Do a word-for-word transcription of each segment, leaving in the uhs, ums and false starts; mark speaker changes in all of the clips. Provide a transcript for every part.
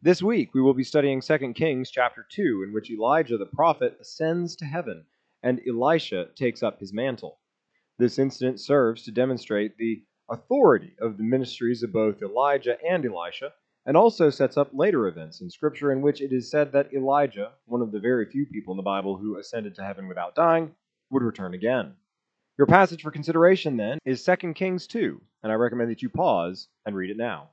Speaker 1: This week we will be studying Second Kings chapter two, in which Elijah the prophet ascends to heaven and Elisha takes up his mantle. This incident serves to demonstrate the authority of the ministries of both Elijah and Elisha, and also sets up later events in Scripture in which it is said that Elijah, one of the very few people in the Bible who ascended to heaven without dying, would return again. Your passage for consideration, then, is Second Kings two, and I recommend that you pause and read it now.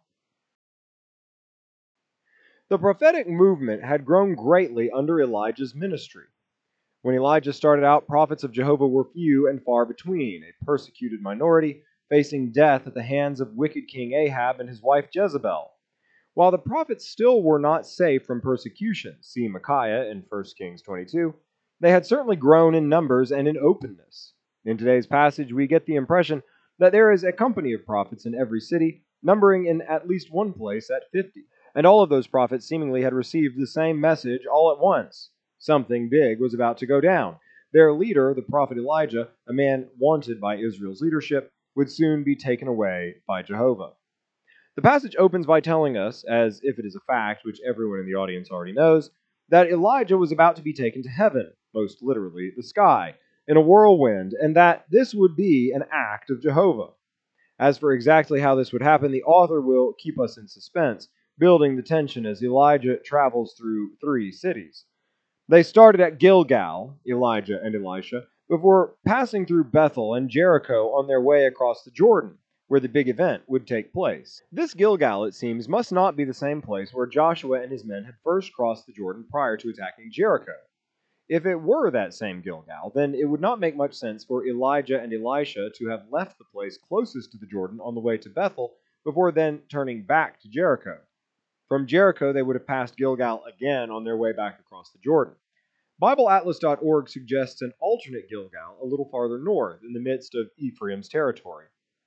Speaker 1: The prophetic movement had grown greatly under Elijah's ministry. When Elijah started out, prophets of Jehovah were few and far between, a persecuted minority facing death at the hands of wicked King Ahab and his wife Jezebel. While the prophets still were not safe from persecution, see Micaiah in First Kings twenty-two, they had certainly grown in numbers and in openness. In today's passage, we get the impression that there is a company of prophets in every city, numbering in at least one place at fifty. And all of those prophets seemingly had received the same message all at once. Something big was about to go down. Their leader, the prophet Elijah, a man wanted by Israel's leadership, would soon be taken away by Jehovah. The passage opens by telling us, as if it is a fact which everyone in the audience already knows, that Elijah was about to be taken to heaven, most literally the sky, in a whirlwind, and that this would be an act of Jehovah. As for exactly how this would happen, the author will keep us in suspense, building the tension as Elijah travels through three cities. They started at Gilgal, Elijah and Elisha, before passing through Bethel and Jericho on their way across the Jordan, where the big event would take place. This Gilgal, it seems, must not be the same place where Joshua and his men had first crossed the Jordan prior to attacking Jericho. If it were that same Gilgal, then it would not make much sense for Elijah and Elisha to have left the place closest to the Jordan on the way to Bethel before then turning back to Jericho. From Jericho, they would have passed Gilgal again on their way back across the Jordan. Bible Atlas dot org suggests an alternate Gilgal a little farther north, in the midst of Ephraim's territory.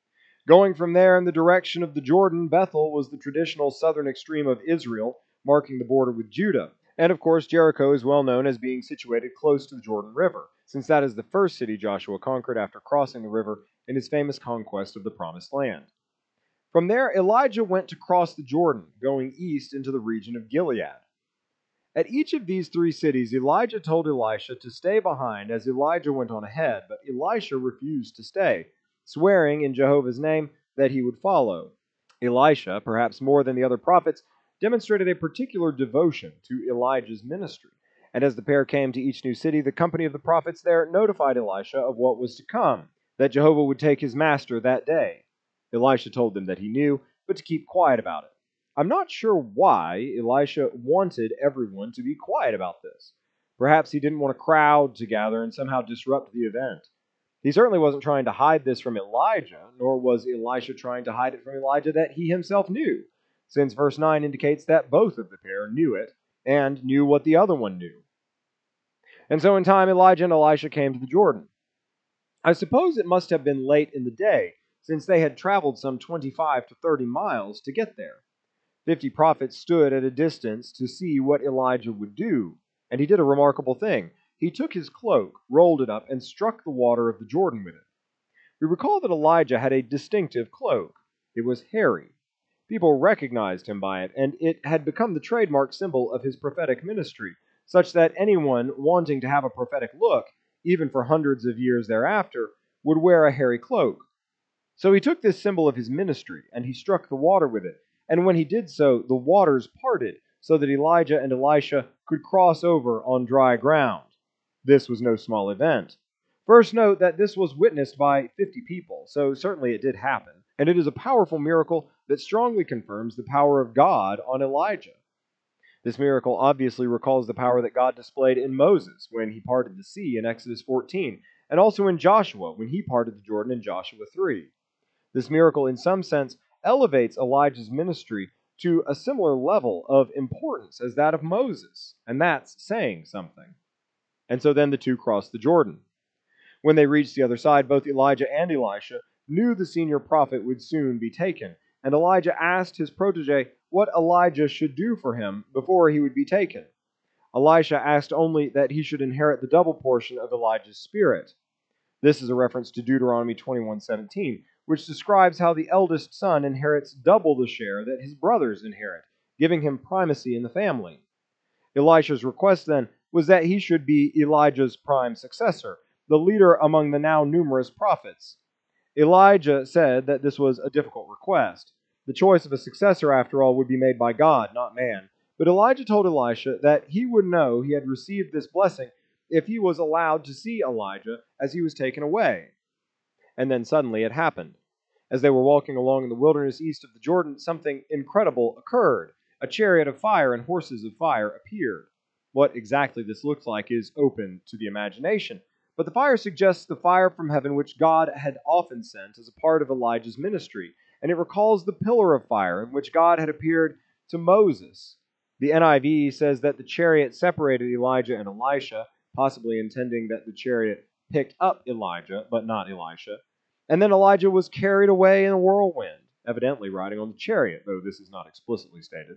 Speaker 1: Going from there in the direction of the Jordan, Bethel was the traditional southern extreme of Israel, marking the border with Judah. And of course, Jericho is well known as being situated close to the Jordan River, since that is the first city Joshua conquered after crossing the river in his famous conquest of the Promised Land. From there, Elijah went to cross the Jordan, going east into the region of Gilead. At each of these three cities, Elijah told Elisha to stay behind as Elijah went on ahead, but Elisha refused to stay, swearing in Jehovah's name that he would follow. Elisha, perhaps more than the other prophets, demonstrated a particular devotion to Elijah's ministry. And as the pair came to each new city, the company of the prophets there notified Elisha of what was to come, that Jehovah would take his master that day. Elisha told them that he knew, but to keep quiet about it. I'm not sure why Elisha wanted everyone to be quiet about this. Perhaps he didn't want a crowd to gather and somehow disrupt the event. He certainly wasn't trying to hide this from Elijah, nor was Elisha trying to hide it from Elijah that he himself knew, since verse nine indicates that both of the pair knew it and knew what the other one knew. And so in time, Elijah and Elisha came to the Jordan. I suppose it must have been late in the day, since they had traveled some twenty-five to thirty miles to get there. Fifty prophets stood at a distance to see what Elijah would do, and he did a remarkable thing. He took his cloak, rolled it up, and struck the water of the Jordan with it. We recall that Elijah had a distinctive cloak. It was hairy. People recognized him by it, and it had become the trademark symbol of his prophetic ministry, such that anyone wanting to have a prophetic look, even for hundreds of years thereafter, would wear a hairy cloak. So he took this symbol of his ministry, and he struck the water with it. And when he did so, the waters parted, so that Elijah and Elisha could cross over on dry ground. This was no small event. First, note that this was witnessed by fifty people, so certainly it did happen, and it is a powerful miracle that strongly confirms the power of God on Elijah. This miracle obviously recalls the power that God displayed in Moses when he parted the sea in Exodus fourteen, and also in Joshua when he parted the Jordan in Joshua three. This miracle, in some sense, elevates Elijah's ministry to a similar level of importance as that of Moses, and that's saying something. And so then the two crossed the Jordan. When they reached the other side, both Elijah and Elisha knew the senior prophet would soon be taken, and Elijah asked his protege what Elijah should do for him before he would be taken. Elisha asked only that he should inherit the double portion of Elijah's spirit. This is a reference to Deuteronomy twenty-one seventeen, which describes how the eldest son inherits double the share that his brothers inherit, giving him primacy in the family. Elisha's request then was that he should be Elijah's prime successor, the leader among the now numerous prophets. Elijah said that this was a difficult request. The choice of a successor, after all, would be made by God, not man. But Elijah told Elisha that he would know he had received this blessing if he was allowed to see Elijah as he was taken away. And then suddenly it happened. As they were walking along in the wilderness east of the Jordan, something incredible occurred. A chariot of fire and horses of fire appeared. What exactly this looks like is open to the imagination, but the fire suggests the fire from heaven which God had often sent as a part of Elijah's ministry, and it recalls the pillar of fire in which God had appeared to Moses. The N I V says that the chariot separated Elijah and Elisha, possibly intending that the chariot picked up Elijah, but not Elisha. And then Elijah was carried away in a whirlwind, evidently riding on the chariot, though this is not explicitly stated.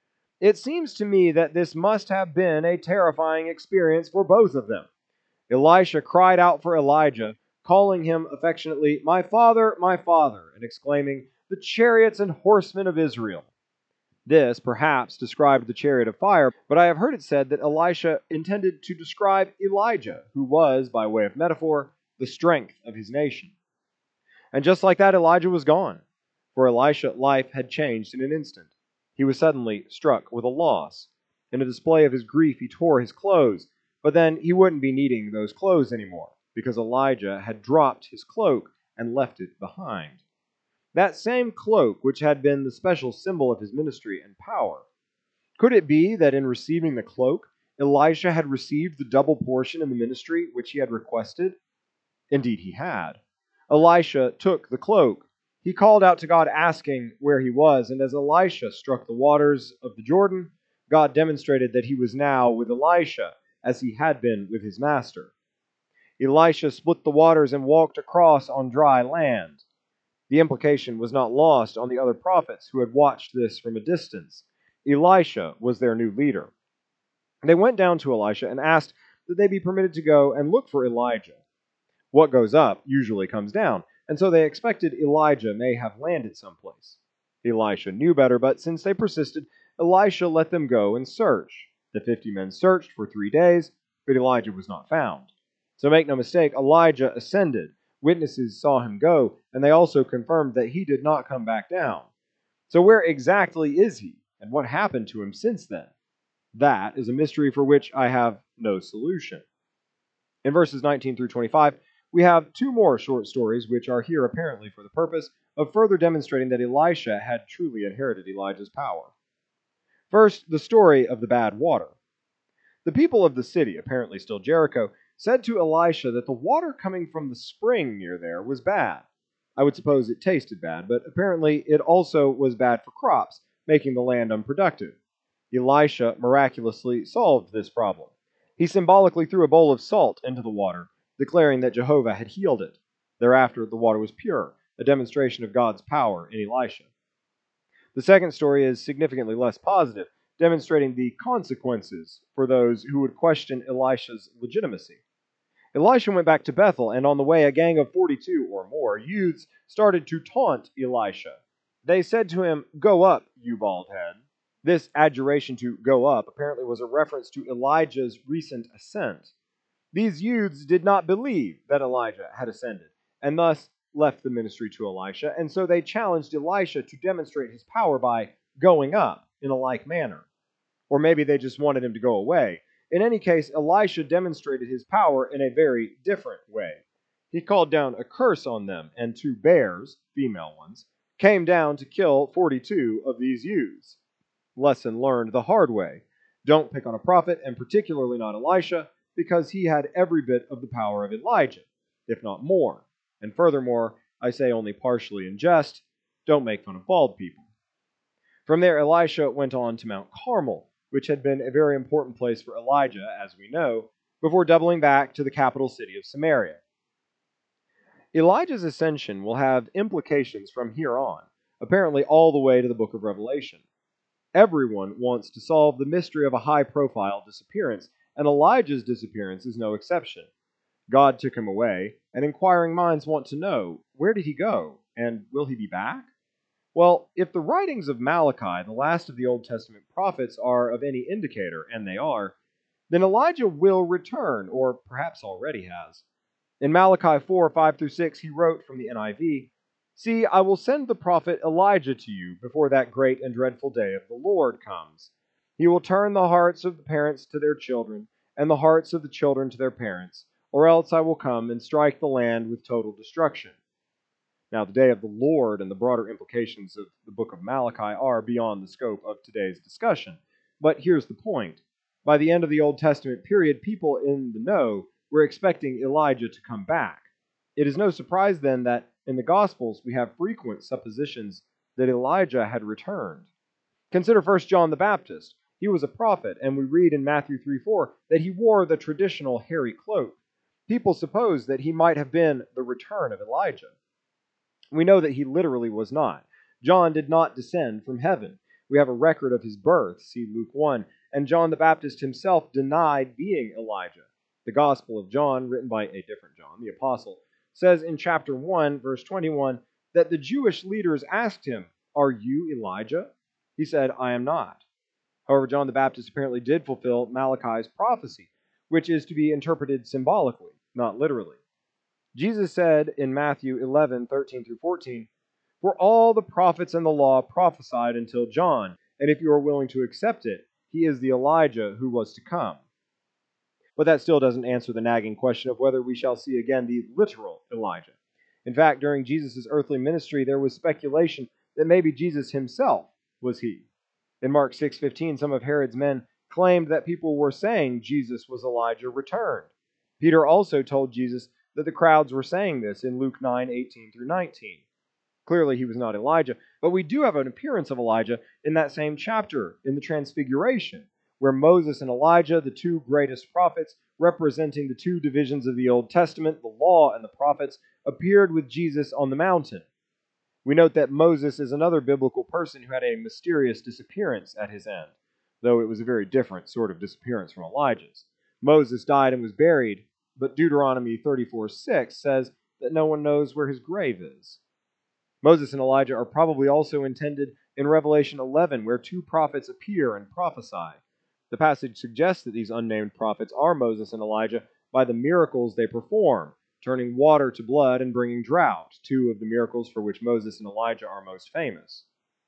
Speaker 1: It seems to me that this must have been a terrifying experience for both of them. Elisha cried out for Elijah, calling him affectionately, "My father, my father," and exclaiming, "The chariots and horsemen of Israel." This, perhaps, described the chariot of fire, but I have heard it said that Elisha intended to describe Elijah, who was, by way of metaphor, the strength of his nation. And just like that, Elijah was gone. For Elisha, life had changed in an instant. He was suddenly struck with a loss. In a display of his grief, he tore his clothes, but then he wouldn't be needing those clothes anymore, because Elijah had dropped his cloak and left it behind. That same cloak which had been the special symbol of his ministry and power. Could it be that in receiving the cloak, Elisha had received the double portion in the ministry which he had requested? Indeed he had. Elisha took the cloak. He called out to God asking where he was, and as Elisha struck the waters of the Jordan, God demonstrated that he was now with Elisha, as he had been with his master. Elisha split the waters and walked across on dry land. The implication was not lost on the other prophets who had watched this from a distance. Elisha was their new leader. They went down to Elisha and asked that they be permitted to go and look for Elijah. What goes up usually comes down, and so they expected Elijah may have landed someplace. Elisha knew better, but since they persisted, Elisha let them go and search. The fifty men searched for three days, but Elijah was not found. So make no mistake, Elijah ascended. Witnesses saw him go, and they also confirmed that he did not come back down. So where exactly is he, and what happened to him since then? That is a mystery for which I have no solution. In verses nineteen through twenty-five, we have two more short stories which are here apparently for the purpose of further demonstrating that Elisha had truly inherited Elijah's power. First, the story of the bad water. The people of the city, apparently still Jericho, said to Elisha that the water coming from the spring near there was bad. I would suppose it tasted bad, but apparently it also was bad for crops, making the land unproductive. Elisha miraculously solved this problem. He symbolically threw a bowl of salt into the water, declaring that Jehovah had healed it. Thereafter, the water was pure, a demonstration of God's power in Elisha. The second story is significantly less positive, demonstrating the consequences for those who would question Elisha's legitimacy. Elisha went back to Bethel, and on the way a gang of forty-two or more youths started to taunt Elisha. They said to him, "Go up, you bald head." This adjuration to go up apparently was a reference to Elijah's recent ascent. These youths did not believe that Elijah had ascended, and thus left the ministry to Elisha, and so they challenged Elisha to demonstrate his power by going up in a like manner. Or maybe they just wanted him to go away. In any case, Elisha demonstrated his power in a very different way. He called down a curse on them, and two bears, female ones, came down to kill forty-two of these youths. Lesson learned the hard way. Don't pick on a prophet, and particularly not Elisha, because he had every bit of the power of Elijah, if not more. And furthermore, I say only partially in jest, don't make fun of bald people. From there, Elisha went on to Mount Carmel, which had been a very important place for Elijah, as we know, before doubling back to the capital city of Samaria. Elijah's ascension will have implications from here on, apparently all the way to the book of Revelation. Everyone wants to solve the mystery of a high-profile disappearance, and Elijah's disappearance is no exception. God took him away, and inquiring minds want to know, where did he go, and will he be back? Well, if the writings of Malachi, the last of the Old Testament prophets, are of any indicator, and they are, then Elijah will return, or perhaps already has. In Malachi four, five through six, he wrote from the N I V, "See, I will send the prophet Elijah to you before that great and dreadful day of the Lord comes. He will turn the hearts of the parents to their children, and the hearts of the children to their parents, or else I will come and strike the land with total destruction." Now, the day of the Lord and the broader implications of the book of Malachi are beyond the scope of today's discussion. But here's the point. By the end of the Old Testament period, people in the know were expecting Elijah to come back. It is no surprise then that in the Gospels we have frequent suppositions that Elijah had returned. Consider first John the Baptist. He was a prophet, and we read in Matthew three four that he wore the traditional hairy cloak. People supposed that he might have been the return of Elijah. We know that he literally was not. John did not descend from heaven. We have a record of his birth, see Luke one, and John the Baptist himself denied being Elijah. The Gospel of John, written by a different John, the Apostle, says in chapter one, verse twenty-one, that the Jewish leaders asked him, "Are you Elijah?" He said, "I am not." However, John the Baptist apparently did fulfill Malachi's prophecy, which is to be interpreted symbolically, not literally. Jesus said in Matthew eleven, thirteen through fourteen, "For all the prophets and the law prophesied until John, and if you are willing to accept it, he is the Elijah who was to come." But that still doesn't answer the nagging question of whether we shall see again the literal Elijah. In fact, during Jesus' earthly ministry, there was speculation that maybe Jesus himself was he. In Mark six fifteen, some of Herod's men claimed that people were saying Jesus was Elijah returned. Peter also told Jesus that the crowds were saying this in Luke nine eighteen through nineteen. Clearly, he was not Elijah, but we do have an appearance of Elijah in that same chapter, in the Transfiguration, where Moses and Elijah, the two greatest prophets, representing the two divisions of the Old Testament, the law and the prophets, appeared with Jesus on the mountain. We note that Moses is another biblical person who had a mysterious disappearance at his end, though it was a very different sort of disappearance from Elijah's. Moses died and was buried, but Deuteronomy thirty-four six says that no one knows where his grave is. Moses and Elijah are probably also intended in Revelation eleven, where two prophets appear and prophesy. The passage suggests that these unnamed prophets are Moses and Elijah by the miracles they perform, turning water to blood and bringing drought, two of the miracles for which Moses and Elijah are most famous.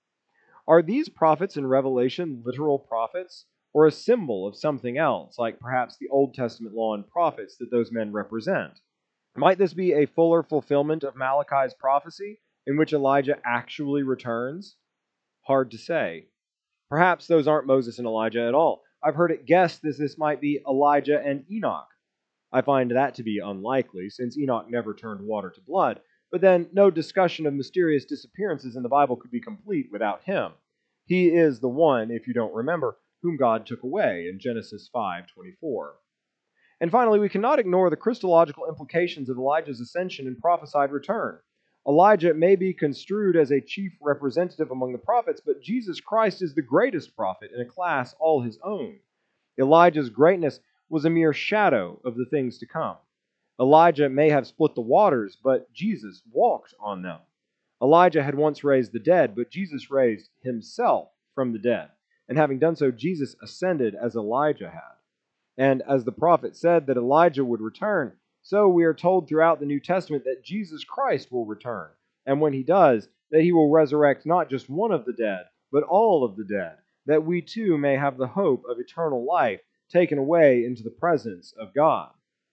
Speaker 1: Are these prophets in Revelation literal prophets, or a symbol of something else, like perhaps the Old Testament law and prophets that those men represent? Might this be a fuller fulfillment of Malachi's prophecy, in which Elijah actually returns? Hard to say. Perhaps those aren't Moses and Elijah at all. I've heard it guessed that this might be Elijah and Enoch. I find that to be unlikely, since Enoch never turned water to blood, but then no discussion of mysterious disappearances in the Bible could be complete without him. He is the one, if you don't remember, whom God took away in Genesis five twenty-four. And finally, we cannot ignore the Christological implications of Elijah's ascension and prophesied return. Elijah may be construed as a chief representative among the prophets, but Jesus Christ is the greatest prophet in a class all his own. Elijah's greatness was a mere shadow of the things to come. Elijah may have split the waters, but Jesus walked on them. Elijah had once raised the dead, but Jesus raised himself from the dead. And having done so, Jesus ascended as Elijah had. And as the prophet said that Elijah would return, so we are told throughout the New Testament that Jesus Christ will return. And when he does, that he will resurrect not just one of the dead, but all of the dead, that we too may have the hope of eternal life taken away into the presence of God.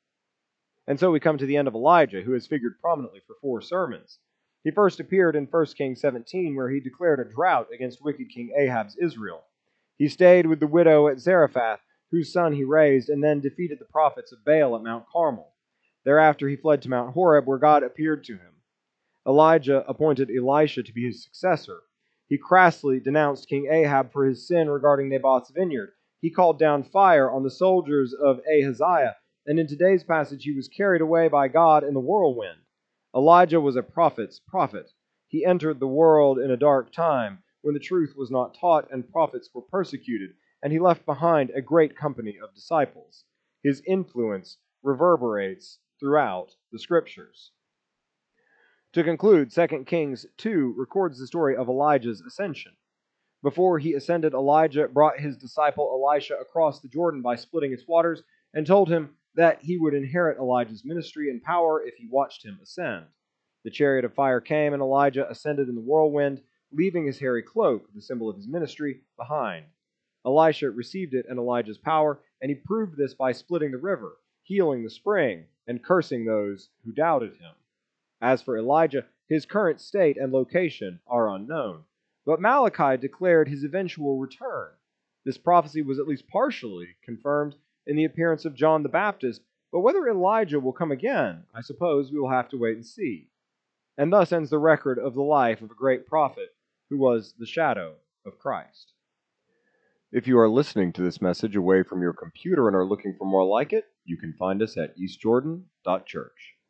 Speaker 1: And so we come to the end of Elijah, who has figured prominently for four sermons. He first appeared in First Kings seventeen, where he declared a drought against wicked King Ahab's Israel. He stayed with the widow at Zarephath, whose son he raised, and then defeated the prophets of Baal at Mount Carmel. Thereafter he fled to Mount Horeb, where God appeared to him. Elijah appointed Elisha to be his successor. He crassly denounced King Ahab for his sin regarding Naboth's vineyard. He called down fire on the soldiers of Ahaziah, and in today's passage he was carried away by God in the whirlwind. Elijah was a prophet's prophet. He entered the world in a dark time, when the truth was not taught and prophets were persecuted, and he left behind a great company of disciples. His influence reverberates throughout the Scriptures. To conclude, Second Kings two records the story of Elijah's ascension. Before he ascended, Elijah brought his disciple Elisha across the Jordan by splitting its waters and told him that he would inherit Elijah's ministry and power if he watched him ascend. The chariot of fire came, and Elijah ascended in the whirlwind, leaving his hairy cloak, the symbol of his ministry, behind. Elisha received it and Elijah's power, and he proved this by splitting the river, healing the spring, and cursing those who doubted him. As for Elijah, his current state and location are unknown, but Malachi declared his eventual return. This prophecy was at least partially confirmed in the appearance of John the Baptist, but whether Elijah will come again, I suppose we will have to wait and see. And thus ends the record of the life of a great prophet who was the shadow of Christ. If you are listening to this message away from your computer and are looking for more like it, you can find us at east jordan dot church.